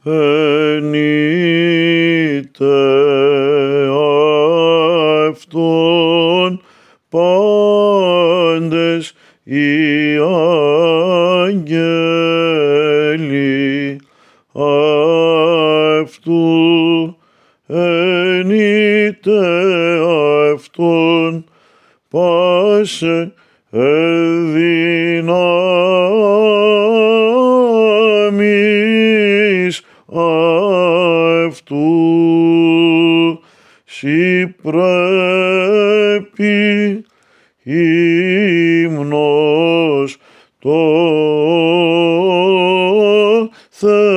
ενείτε αυτόν πάντες οι άγγελοι αυτού, ενείτε αυτόν πάσε δυνάμεις αυτού. Σοι πρέπει ύμνος το Θεό.